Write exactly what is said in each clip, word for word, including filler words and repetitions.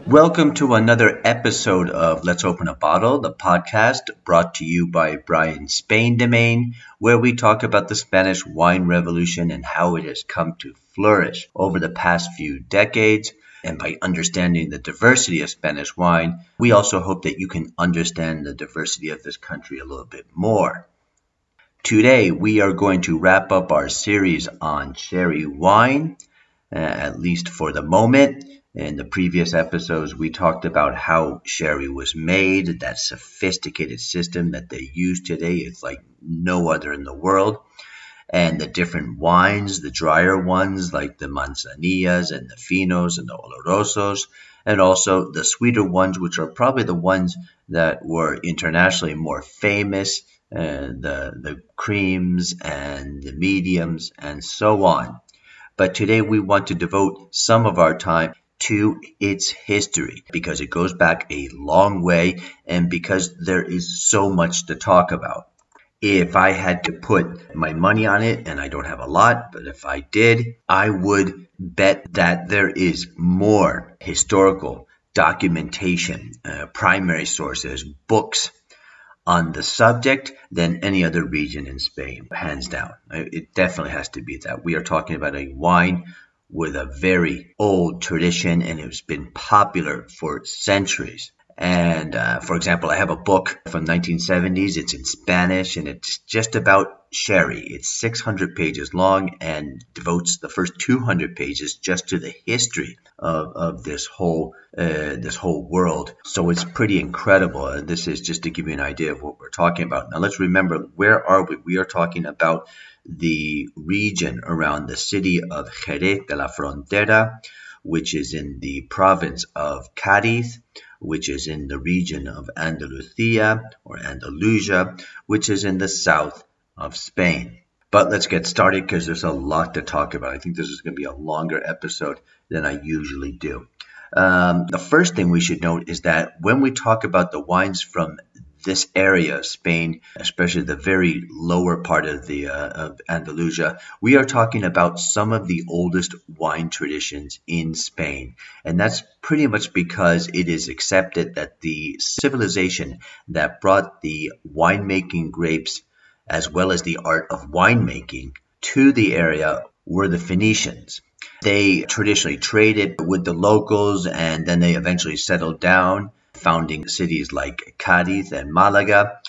Welcome to another episode of Let's Open a Bottle, the podcast brought to you by Brian Spain Domain, where we talk about the Spanish wine revolution and how it has come to flourish over the past few decades. And by understanding the diversity of Spanish wine, we also hope that you can understand the diversity of this country a little bit more. Today, we are going to wrap up our series on sherry wine, uh, at least for the moment. In the previous episodes, we talked about how sherry was made, that sophisticated system that they use today. It's like no other in the world. And the different wines, the drier ones like the manzanillas and the finos and the olorosos, and also the sweeter ones, which are probably the ones that were internationally more famous, uh, the, the creams and the mediums and so on. But today we want to devote some of our time to its history because it goes back a long way and because there is so much to talk about. If I had to put my money on it, and I don't have a lot, but if I did, I would bet that there is more historical documentation, uh, primary sources, books on the subject than any other region in Spain, hands down. It definitely has to be that. We are talking about a wine with a very old tradition, and it's been popular for centuries. And uh, for example, I have a book from nineteen seventies. It's in Spanish, and it's just about sherry. It's six hundred pages long and devotes the first two hundred pages just to the history of, of this whole uh, this whole world. So it's pretty incredible. And this is just to give you an idea of what we're talking about. Now let's remember, where are we? We are talking about the region around the city of Jerez de la Frontera, which is in the province of Cádiz, which is in the region of Andalusia or Andalusia, which is in the south of Spain. But let's get started because there's a lot to talk about. I think this is going to be a longer episode than I usually do. Um, the first thing we should note is that when we talk about the wines from this area of Spain, especially the very lower part of the uh, of Andalusia, we are talking about some of the oldest wine traditions in Spain. And that's pretty much because it is accepted that the civilization that brought the winemaking grapes as well as the art of winemaking to the area were the Phoenicians. They traditionally traded with the locals, and then they eventually settled down, founding cities like Cádiz and Malaga.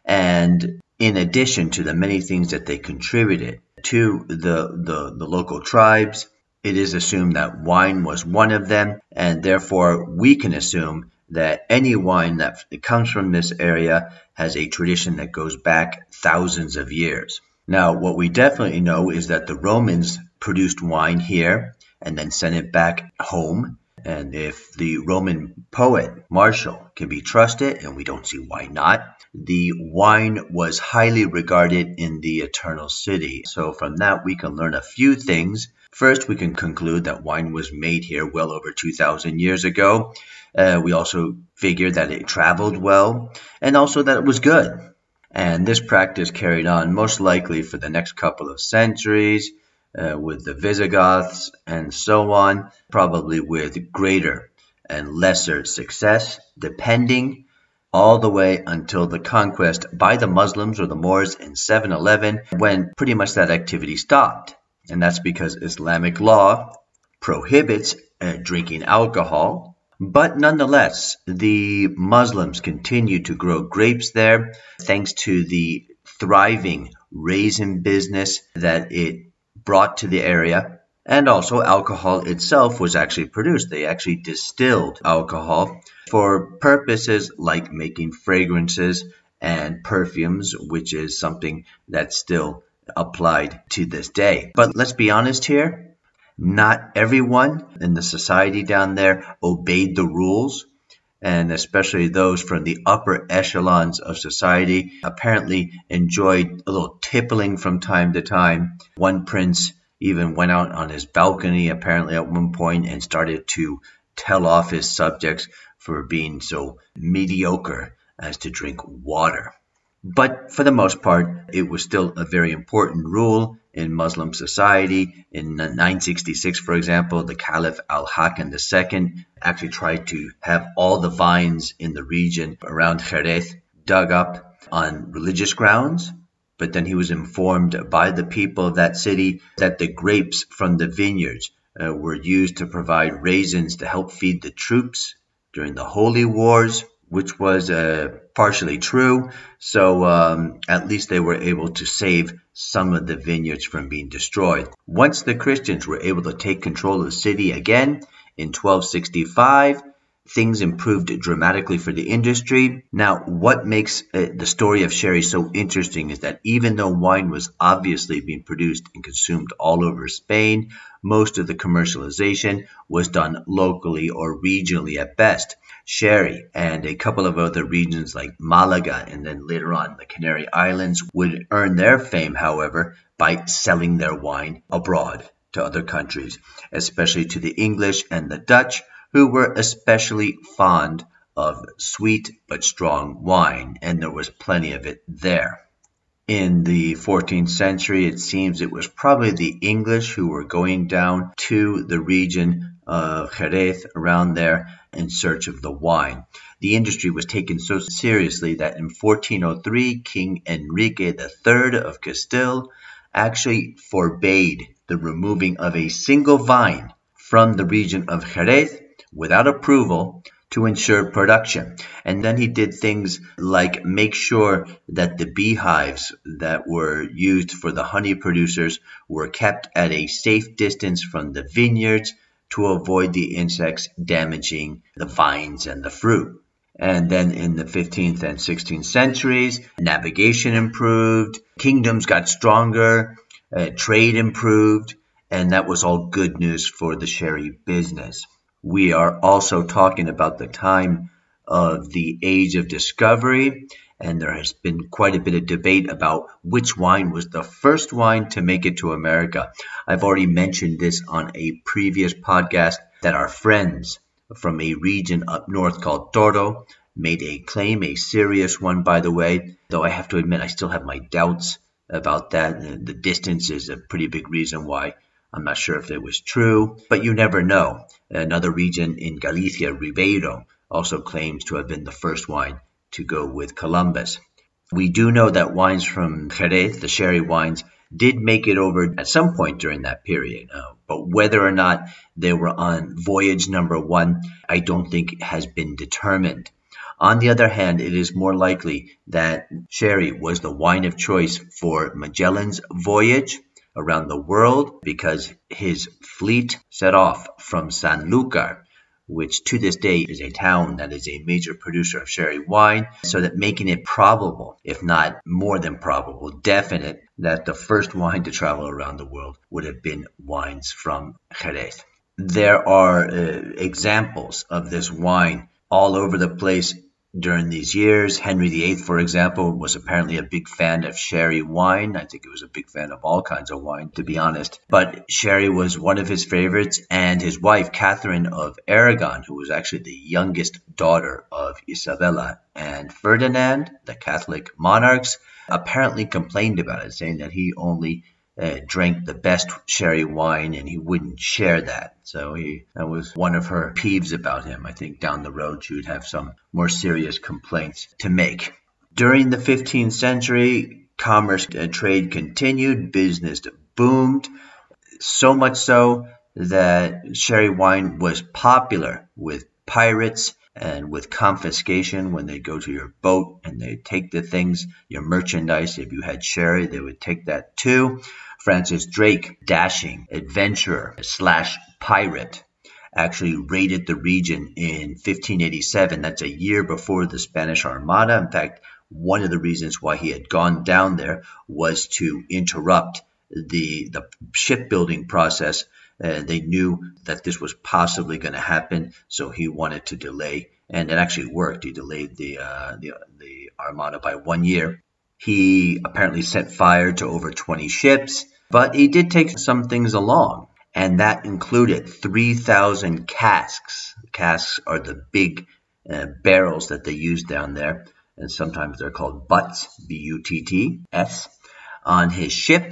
And in addition to the many things that they contributed to the, the, the local tribes, it is assumed that wine was one of them, and therefore we can assume that any wine that comes from this area has a tradition that goes back thousands of years. Now, what we definitely know is that the Romans produced wine here and then sent it back home. And if the Roman poet Martial can be trusted, and we don't see why not, the wine was highly regarded in the Eternal City. So from that, we can learn a few things. First, we can conclude that wine was made here well over two thousand years ago. Uh, we also figure that it traveled well, and also that it was good. And this practice carried on most likely for the next couple of centuries, Uh, with the Visigoths and so on, probably with greater and lesser success, depending, all the way until the conquest by the Muslims or the Moors in seven eleven, when pretty much that activity stopped. And that's because Islamic law prohibits uh, drinking alcohol. But nonetheless, the Muslims continued to grow grapes there thanks to the thriving raisin business that it brought to the area, and also alcohol itself was actually produced. They actually distilled alcohol for purposes like making fragrances and perfumes, which is something that's still applied to this day. But let's be honest here, not everyone in the society down there obeyed the rules, and especially those from the upper echelons of society apparently enjoyed a little tippling from time to time. One prince even went out on his balcony apparently at one point and started to tell off his subjects for being so mediocre as to drink water. But for the most part, it was still a very important rule, in Muslim society. In nine sixty-six, for example, the Caliph Al-Hakam the Second actually tried to have all the vines in the region around Jerez dug up on religious grounds. But then he was informed by the people of that city that the grapes from the vineyards uh, were used to provide raisins to help feed the troops during the Holy Wars, which was uh, partially true. So um, at least they were able to save some of the vineyards from being destroyed. Once the Christians were able to take control of the city again in twelve sixty-five, things improved dramatically for the industry. Now, what makes uh, the story of sherry so interesting is that even though wine was obviously being produced and consumed all over Spain, most of the commercialization was done locally or regionally at best. Sherry and a couple of other regions like Malaga and then later on the Canary Islands would earn their fame, however, by selling their wine abroad to other countries, especially to the English and the Dutch, who were especially fond of sweet but strong wine, and there was plenty of it there. In the fourteenth century, it seems it was probably the English who were going down to the region of Jerez around there in search of the wine. The industry was taken so seriously that in fourteen oh three, King Enrique the Third of Castile actually forbade the removing of a single vine from the region of Jerez without approval to ensure production. And then he did things like make sure that the beehives that were used for the honey producers were kept at a safe distance from the vineyards to avoid the insects damaging the vines and the fruit. And then in the fifteenth and sixteenth centuries, navigation improved, kingdoms got stronger, uh, trade improved, and that was all good news for the sherry business. We are also talking about the time of the Age of Discovery, and there has been quite a bit of debate about which wine was the first wine to make it to America. I've already mentioned this on a previous podcast that our friends from a region up north called Toro made a claim, a serious one, by the way, though I have to admit I still have my doubts about that. The distance is a pretty big reason why I'm not sure if it was true, but you never know. Another region in Galicia, Ribeiro, also claims to have been the first wine to go with Columbus. We do know that wines from Jerez, the sherry wines, did make it over at some point during that period. Uh, but whether or not they were on voyage number one, I don't think has been determined. On the other hand, it is more likely that sherry was the wine of choice for Magellan's voyage around the world because his fleet set off from Sanlúcar, which to this day is a town that is a major producer of sherry wine, so that making it probable, if not more than probable, definite, that the first wine to travel around the world would have been wines from Jerez. There are uh, examples of this wine all over the place during these years. Henry the Eighth, for example, was apparently a big fan of sherry wine. I think he was a big fan of all kinds of wine, to be honest. But sherry was one of his favorites, and his wife, Catherine of Aragon, who was actually the youngest daughter of Isabella and Ferdinand, the Catholic monarchs, apparently complained about it, saying that he only Uh, drank the best sherry wine and he wouldn't share that. So he that was one of her peeves about him. I think down the road she would have some more serious complaints to make. During the fifteenth century, commerce and trade continued, business boomed, so much so that sherry wine was popular with pirates and with confiscation. When they go to your boat and they take the things, your merchandise. If you had sherry, they would take that too. Francis Drake, dashing adventurer slash pirate, actually raided the region in fifteen eighty-seven. That's a year before the Spanish Armada. In fact, one of the reasons why he had gone down there was to interrupt the, the shipbuilding process. Uh, they knew that this was possibly going to happen, so he wanted to delay, and it actually worked. He delayed the, uh, the the Armada by one year. He apparently set fire to over twenty ships, but he did take some things along, and that included three thousand casks. Casks are the big uh, barrels that they use down there, and sometimes they're called butts, B U T T S, on his ships.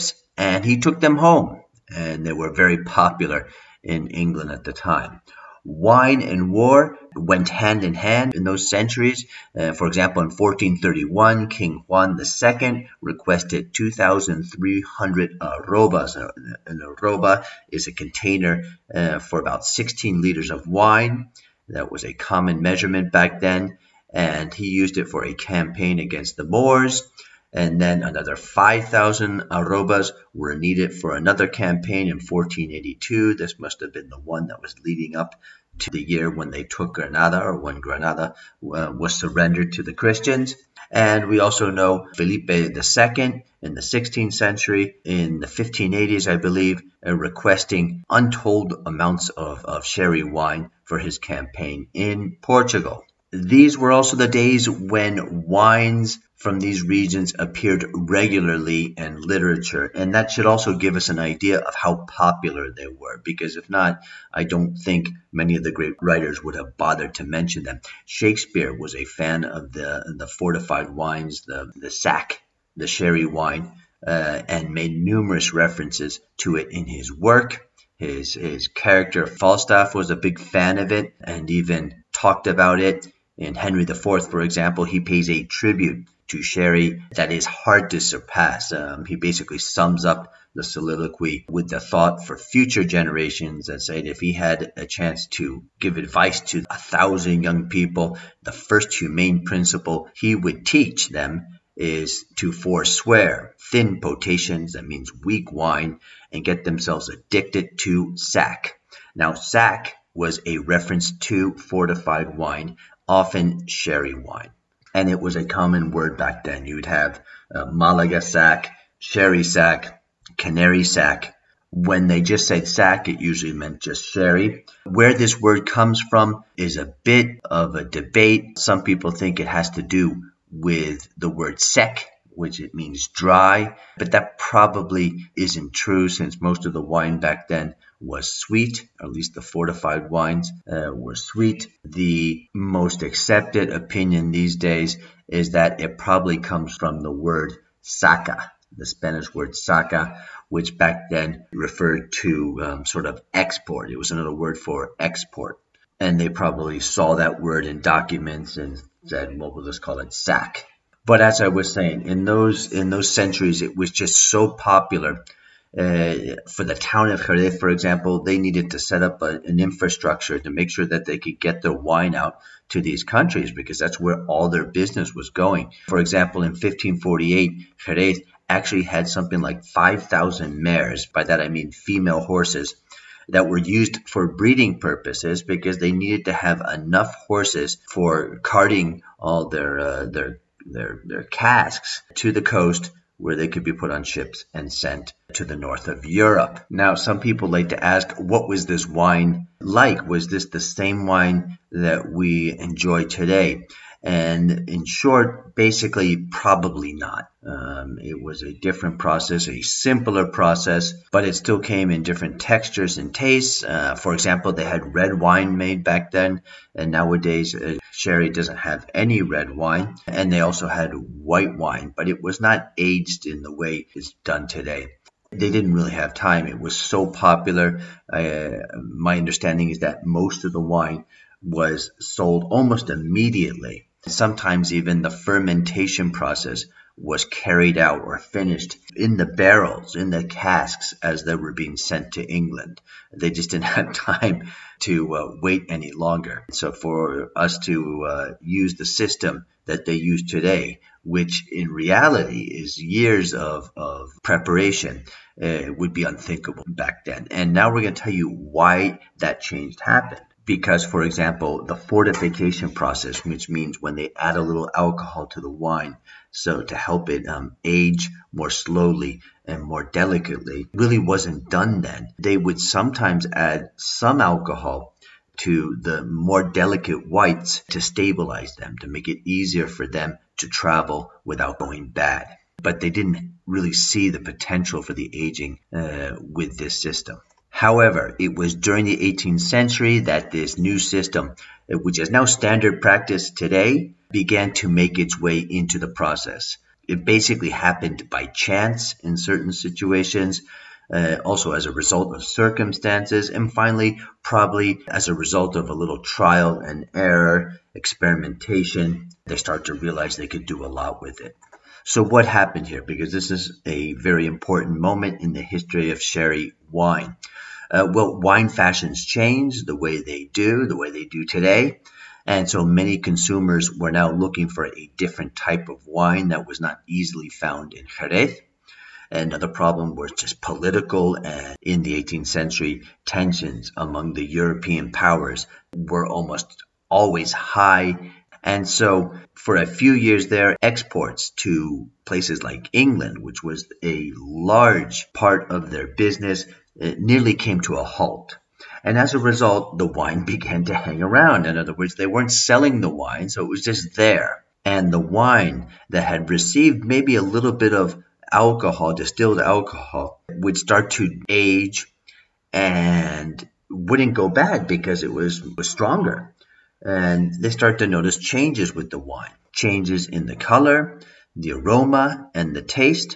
and he took them home, and they were very popular in England at the time. Wine and war went hand in hand in those centuries. Uh, for example, in fourteen thirty-one, King Juan the Second requested two thousand three hundred arrobas. An arroba is a container uh, for about sixteen liters of wine. That was a common measurement back then, and he used it for a campaign against the Moors. And then another five thousand arrobas were needed for another campaign in fourteen eighty-two. This must have been the one that was leading up to the year when they took Granada, or when Granada uh, was surrendered to the Christians. And we also know Felipe the Second in the sixteenth century, in the fifteen eighties, I believe, uh, requesting untold amounts of, of sherry wine for his campaign in Portugal. These were also the days when wines from these regions appeared regularly in literature, and that should also give us an idea of how popular they were, because if not, I don't think many of the great writers would have bothered to mention them. Shakespeare was a fan of the, the fortified wines, the, the sack, the sherry wine, uh, and made numerous references to it in his work. His, his character Falstaff was a big fan of it and even talked about it. In Henry the Fourth, for example, he pays a tribute to sherry that is hard to surpass. Um, he basically sums up the soliloquy with the thought for future generations that said if he had a chance to give advice to a thousand young people, the first humane principle he would teach them is to forswear thin potations, that means weak wine, and get themselves addicted to sack. Now, sack was a reference to fortified wine, often sherry wine. And it was a common word back then. You would have uh, Malaga sack, sherry sack, canary sack. When they just said sack, it usually meant just sherry. Where this word comes from is a bit of a debate. Some people think it has to do with the word sec, which it means dry, but that probably isn't true, since most of the wine back then was sweet, or at least the fortified wines uh, were sweet. The most accepted opinion these days is that it probably comes from the word saca, the Spanish word saca, which back then referred to um, sort of export. It was another word for export. And they probably saw that word in documents and said, well, we'll just call it sack. But as I was saying, in those in those centuries, it was just so popular. Uh, for the town of Jerez, for example, they needed to set up a, an infrastructure to make sure that they could get their wine out to these countries, because that's where all their business was going. For example, in fifteen forty-eight, Jerez actually had something like five thousand mares. By that I mean female horses that were used for breeding purposes, because they needed to have enough horses for carting all their uh, their their their casks to the coast, where they could be put on ships and sent to the north of Europe. Now, some people like to ask, what was this wine like? Was this the same wine that we enjoy today? And in short, basically, probably not. Um, it was a different process, a simpler process, but it still came in different textures and tastes. Uh, for example, they had red wine made back then, and nowadays uh, sherry doesn't have any red wine. And they also had white wine, but it was not aged in the way it's done today. They didn't really have time. It was so popular. Uh, my understanding is that most of the wine was sold almost immediately. Sometimes even the fermentation process was carried out or finished in the barrels, in the casks, as they were being sent to England. They just didn't have time to uh, wait any longer. So for us to uh, use the system that they use today, which in reality is years of, of preparation, uh, would be unthinkable back then. And now we're going to tell you why that change happened. Because, for example, the fortification process, which means when they add a little alcohol to the wine, so to help it um, age more slowly and more delicately, really wasn't done then. They would sometimes add some alcohol to the more delicate whites to stabilize them, to make it easier for them to travel without going bad. But they didn't really see the potential for the aging uh, with this system. However, it was during the eighteenth century that this new system, which is now standard practice today, began to make its way into the process. it basically happened by chance in certain situations, uh, also as a result of circumstances, and finally, probably as a result of a little trial and error, experimentation, they start to realize they could do a lot with it. So what happened here? Because this is a very important moment in the history of sherry wine. Uh, well, wine fashions changed the way they do, the way they do today. And so many consumers were now looking for a different type of wine that was not easily found in Jerez. Another problem was just political, and in the eighteenth century, tensions among the European powers were almost always high. And so for a few years there, exports to places like England, which was a large part of their business, it nearly came to a halt. And as a result, the wine began to hang around. In other words, they weren't selling the wine, so it was just there. And the wine that had received maybe a little bit of alcohol, distilled alcohol, would start to age and wouldn't go bad because it was, was stronger. And they start to notice changes with the wine, changes in the color, the aroma, and the taste.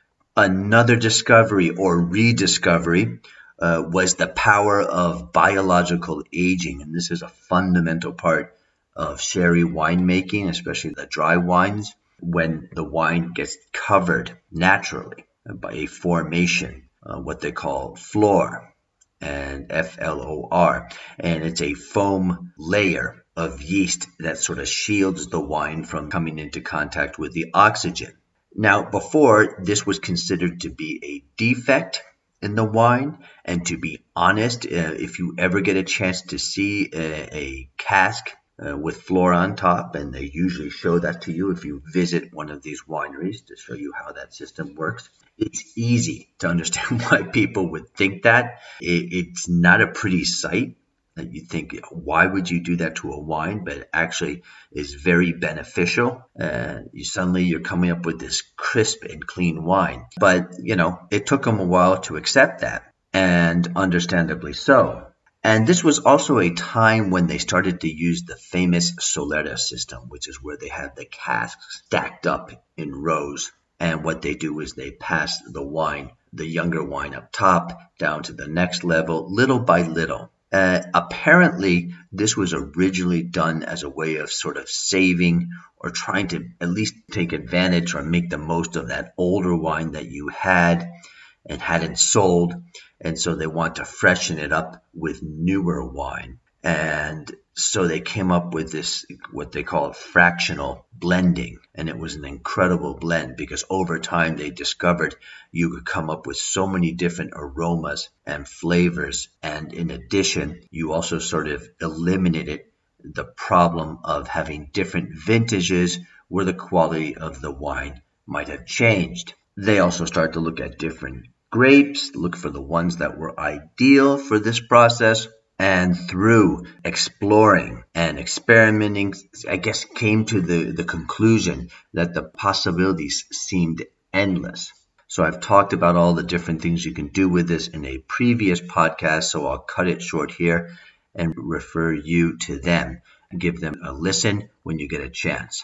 Another discovery or rediscovery uh, was the power of biological aging. And this is a fundamental part of sherry winemaking, especially the dry wines, when the wine gets covered naturally by a formation, uh, what they call flor, and F L O R. And it's a foam layer of yeast that sort of shields the wine from coming into contact with the oxygen. Now, before, this was considered to be a defect in the wine. And to be honest, uh, if you ever get a chance to see a, a cask uh, with flor on top, and they usually show that to you if you visit one of these wineries to show you how that system works, it's easy to understand why people would think that. It, it's not a pretty sight. That you think, why would you do that to a wine? But it actually is very beneficial. Uh, you suddenly you're coming up with this crisp and clean wine. But, you know, it took them a while to accept that, and understandably so. And this was also a time when they started to use the famous solera system, which is where they have the casks stacked up in rows. And what they do is they pass the wine, the younger wine up top, down to the next level, little by little. Uh, apparently, this was originally done as a way of sort of saving or trying to at least take advantage or make the most of that older wine that you had and hadn't sold. And so they want to freshen it up with newer wine. And so they came up with this, what they call fractional blending. And it was an incredible blend because over time they discovered you could come up with so many different aromas and flavors. And in addition, you also sort of eliminated the problem of having different vintages where the quality of the wine might have changed. They also started to look at different grapes, look for the ones that were ideal for this process. And through exploring and experimenting, I guess came to the, the conclusion that the possibilities seemed endless. So I've talked about all the different things you can do with this in a previous podcast, so I'll cut it short here and refer you to them. Give them a listen when you get a chance.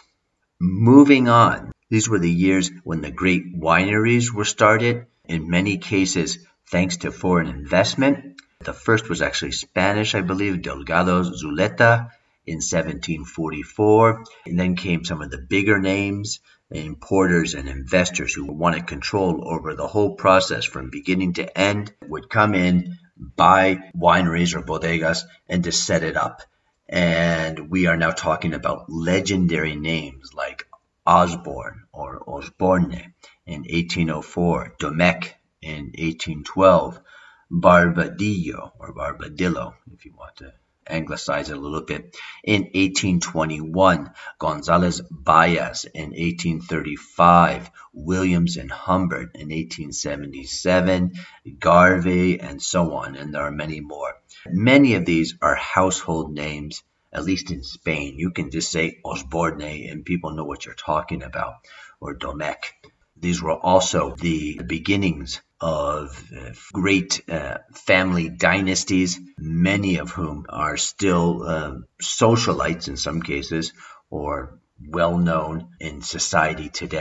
Moving on, these were the years when the great wineries were started, in many cases thanks to foreign investment. The first was actually Spanish, I believe, Delgado Zuleta in seventeen forty-four. And then came some of the bigger names, importers and investors who wanted control over the whole process from beginning to end, would come in, buy wineries or bodegas, and just set it up. And we are now talking about legendary names like Osborne or Osborne in eighteen oh four, Domecq in eighteen twelve, Barbadillo or Barbadillo, if you want to anglicize it a little bit, in eighteen twenty-one, Gonzalez Bayas in eighteen thirty-five, Williams and Humbert in eighteen seventy-seven, Garvey, and so on, and there are many more. Many of these are household names, at least in Spain. You can just say Osborne and people know what you're talking about, or Domecq. These were also the beginnings of uh, great uh, family dynasties, many of whom are still uh, socialites in some cases or well known in society today.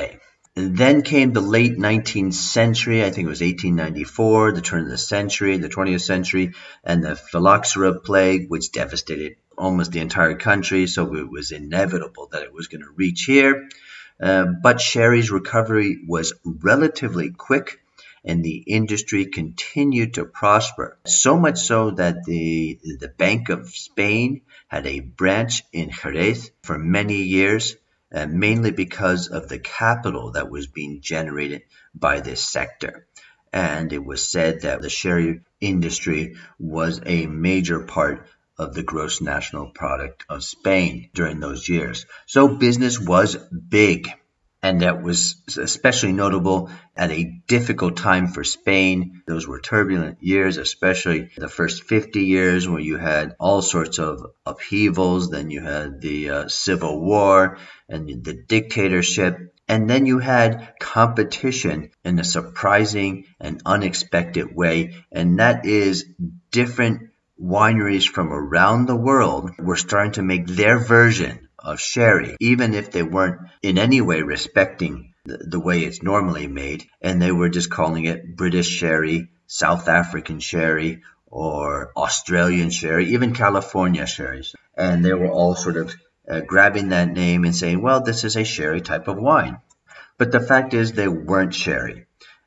Then came the late nineteenth century. I think it was eighteen ninety-four, the turn of the century, the twentieth century, and the phylloxera plague, which devastated almost the entire country. So it was inevitable that it was going to reach here. Uh, but sherry's recovery was relatively quick, and the industry continued to prosper. So much so that the, the Bank of Spain had a branch in Jerez for many years, uh, mainly because of the capital that was being generated by this sector. And it was said that the sherry industry was a major part of the gross national product of Spain during those years. So business was big. And that was especially notable at a difficult time for Spain. Those were turbulent years, especially the first fifty years where you had all sorts of upheavals. Then you had the uh, Civil War and the dictatorship. And then you had competition in a surprising and unexpected way. And that is different wineries from around the world were starting to make their version of sherry, even if they weren't in any way respecting the, the way it's normally made, and they were just calling it British sherry, South African sherry, or Australian sherry, even California sherries. And they were all sort of uh, grabbing that name and saying, well, this is a sherry type of wine. But the fact is they weren't sherry.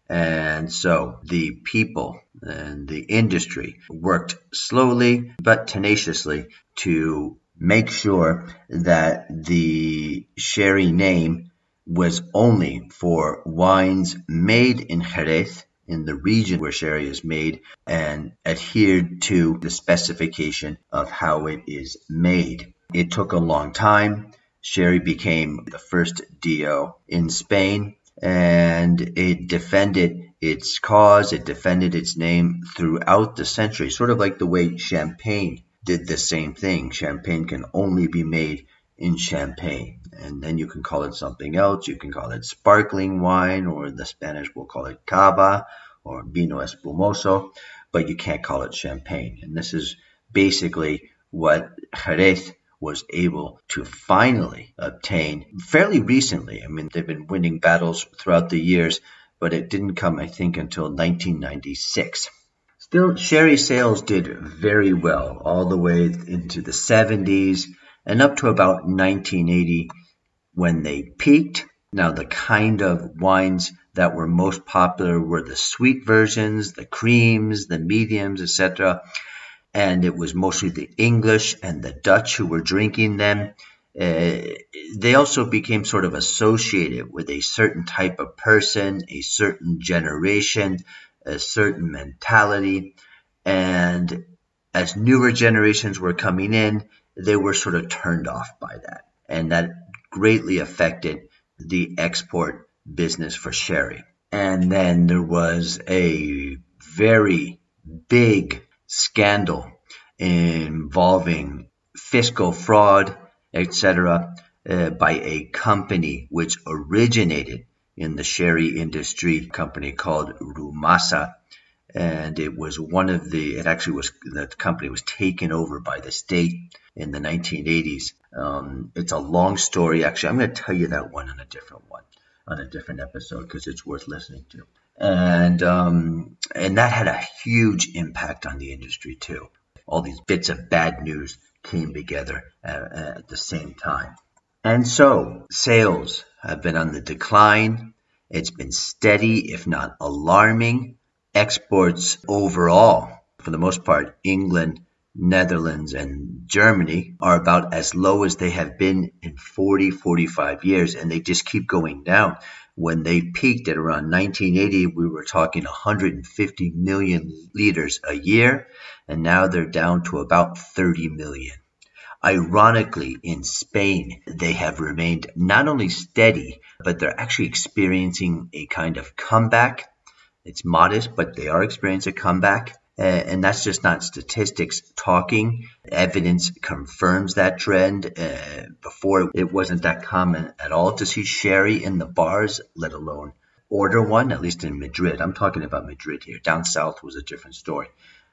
And so the people and the industry worked slowly but tenaciously to make sure that the sherry name was only for wines made in Jerez, in the region where sherry is made, and adhered to the specification of how it is made. It took a long time. Sherry became the first D O in Spain, and it defended its cause, it defended its name throughout the century, sort of like the way champagne did the same thing. Champagne can only be made in Champagne. And then you can call it something else. You can call it sparkling wine, or the Spanish will call it cava or vino espumoso, but you can't call it champagne. And this is basically what Jerez was able to finally obtain fairly recently. I mean, they've been winning battles throughout the years, but it didn't come, I think, until nineteen ninety-six. Still, sherry sales did very well all the way into the seventies and up to about nineteen eighty when they peaked. Now, the kind of wines that were most popular were the sweet versions, the creams, the mediums, et cetera. And it was mostly the English and the Dutch who were drinking them. Uh, they also became sort of associated with a certain type of person, a certain generation, a certain mentality. And as newer generations were coming in, they were sort of turned off by that. And that greatly affected the export business for sherry. And then there was a very big scandal involving fiscal fraud, et cetera, uh, by a company which originated in the sherry industry, a company called Rumasa. And it was one of the, it actually was, the company was taken over by the state in the nineteen eighties. Um, it's a long story. Actually, I'm going to tell you that one on a different one, on a different episode, because it's worth listening to. And, um, and that had a huge impact on the industry too. All these bits of bad news came together at, at the same time. And so sales have been on the decline. It's been steady, if not alarming. Exports overall, for the most part, England, Netherlands, and Germany are about as low as they have been in forty, forty-five years, and they just keep going down. When they peaked at around nineteen eighty, we were talking one hundred fifty million liters a year, and now they're down to about thirty million. Ironically, in Spain, they have remained not only steady, but they're actually experiencing a kind of comeback. It's modest, but they are experiencing a comeback. Uh, and that's just not statistics talking. Evidence confirms that trend. Uh, before, it wasn't that common at all to see sherry in the bars, let alone order one, at least in Madrid. I'm talking about Madrid here. Down south was a different story.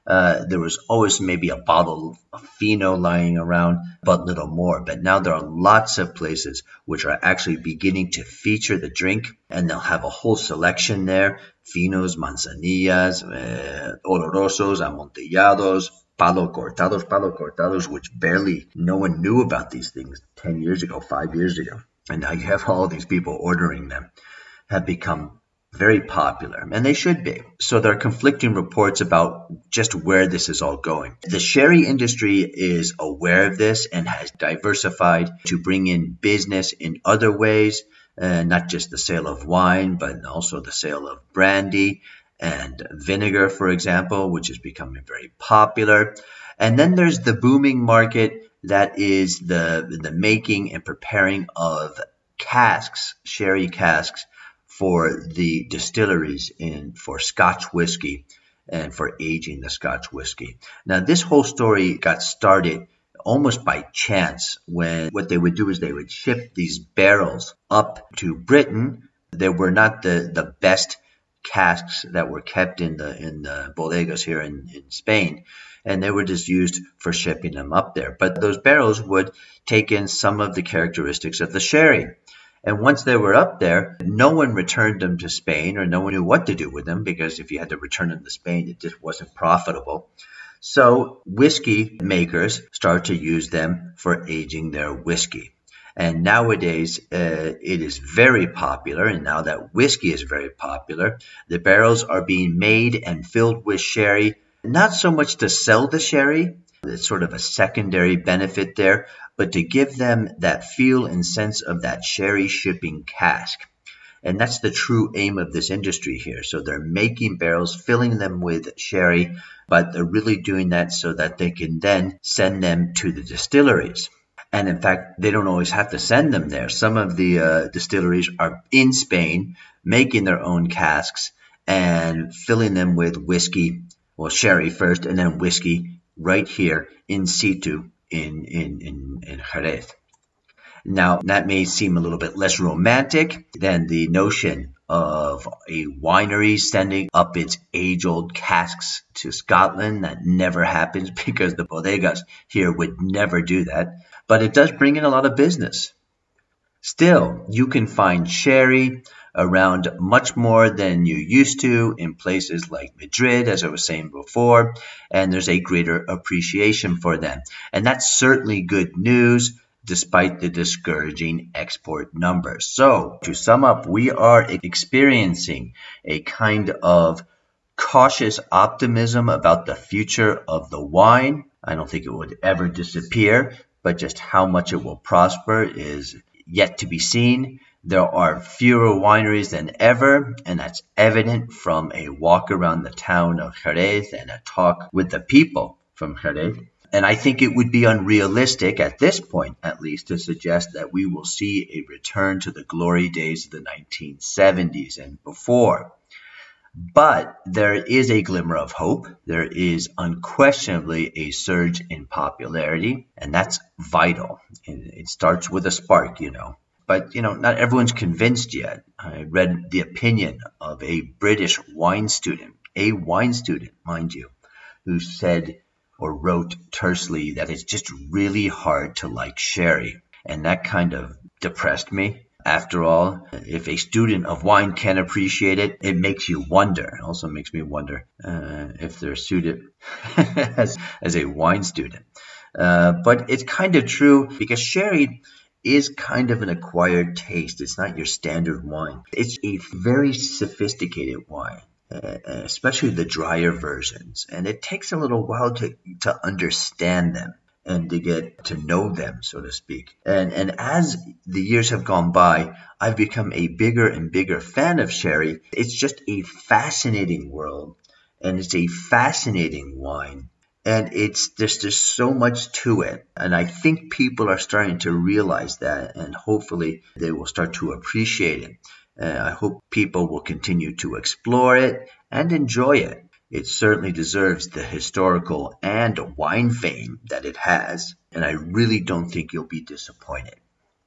Uh, there was always maybe a bottle of Fino lying around, but little more. But now there are lots of places which are actually beginning to feature the drink, and they'll have a whole selection there: Finos, Manzanillas, uh, Olorosos, Amontellados, Palo Cortados, Palo Cortados, which barely no one knew about these things ten years ago, five years ago. And now you have all these people ordering them, have become very popular, and they should be. So there are conflicting reports about just where this is all going. The sherry industry is aware of this and has diversified to bring in business in other ways, uh, not just the sale of wine, but also the sale of brandy and vinegar, for example, which is becoming very popular. And then there's the booming market that is the, the making and preparing of casks, sherry casks, for the distilleries in for Scotch whiskey and for aging the Scotch whiskey. Now, this whole story got started almost by chance when what they would do is they would ship these barrels up to Britain. They were not the, the best casks that were kept in the in the bodegas here in, in Spain, and they were just used for shipping them up there. But those barrels would take in some of the characteristics of the sherry. And once they were up there, no one returned them to Spain, or no one knew what to do with them, because if you had to return them to Spain, it just wasn't profitable. So whiskey makers started to use them for aging their whiskey. And nowadays, uh, it is very popular. And now that whiskey is very popular, the barrels are being made and filled with sherry, not so much to sell the sherry. It's sort of a secondary benefit there, but to give them that feel and sense of that sherry shipping cask. And that's the true aim of this industry here. So they're making barrels, filling them with sherry, but they're really doing that so that they can then send them to the distilleries. And in fact, they don't always have to send them there. Some of the uh, distilleries are in Spain making their own casks and filling them with whiskey, well, sherry first, and then whiskey right here in situ in, in, in, in Jerez. Now, that may seem a little bit less romantic than the notion of a winery sending up its age-old casks to Scotland. That never happens because the bodegas here would never do that. But it does bring in a lot of business. Still, you can find sherry around much more than you used to in places like Madrid, as I was saying before, and there's a greater appreciation for them. And that's certainly good news, despite the discouraging export numbers. So, to sum up, we are experiencing a kind of cautious optimism about the future of the wine. I don't think it would ever disappear, but just how much it will prosper is yet to be seen. There are fewer wineries than ever, and that's evident from a walk around the town of Jerez and a talk with the people from Jerez. And I think it would be unrealistic, at this point at least, to suggest that we will see a return to the glory days of the nineteen seventies and before. But there is a glimmer of hope. There is unquestionably a surge in popularity, and that's vital. It starts with a spark, you know. But, you know, not everyone's convinced yet. I read the opinion of a British wine student, a wine student, mind you, who said or wrote tersely that it's just really hard to like sherry. And that kind of depressed me. After all, if a student of wine can appreciate it, it makes you wonder. It also makes me wonder uh, if they're suited as, as a wine student. Uh, but it's kind of true because sherry is kind of an acquired taste. It's not your standard wine. It's a very sophisticated wine, uh, especially the drier versions. And it takes a little while to, to understand them and to get to know them, so to speak. And, and as the years have gone by, I've become a bigger and bigger fan of sherry. It's just a fascinating world, and it's a fascinating wine. And it's there's just so much to it. And I think people are starting to realize that, and hopefully they will start to appreciate it. Uh, I hope people will continue to explore it and enjoy it. It certainly deserves the historical and wine fame that it has, and I really don't think you'll be disappointed.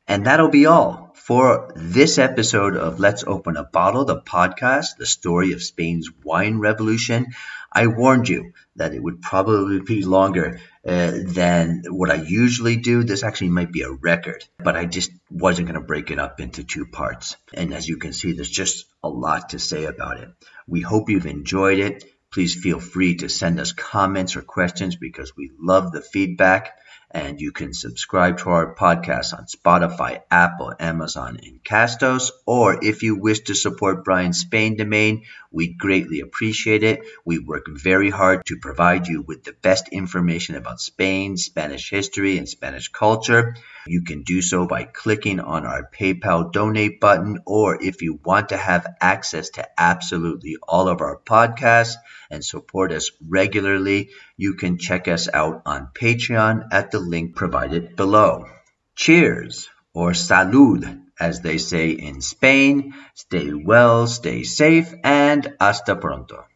And that'll be all for this episode of Let's Open a Bottle, the podcast, the story of Spain's wine revolution. I warned you that it would probably be longer uh, than what I usually do. This actually might be a record, but I just wasn't going to break it up into two parts. And as you can see, there's just a lot to say about it. We hope you've enjoyed it. Please feel free to send us comments or questions because we love the feedback. And you can subscribe to our podcast on Spotify, Apple, Amazon, and Castos. Or if you wish to support Brian Spain Domain, we greatly appreciate it. We work very hard to provide you with the best information about Spain, Spanish history, and Spanish culture. You can do so by clicking on our PayPal donate button, or if you want to have access to absolutely all of our podcasts and support us regularly, you can check us out on Patreon at the link provided below. Cheers, or salud, as they say in Spain. Stay well, stay safe, and hasta pronto.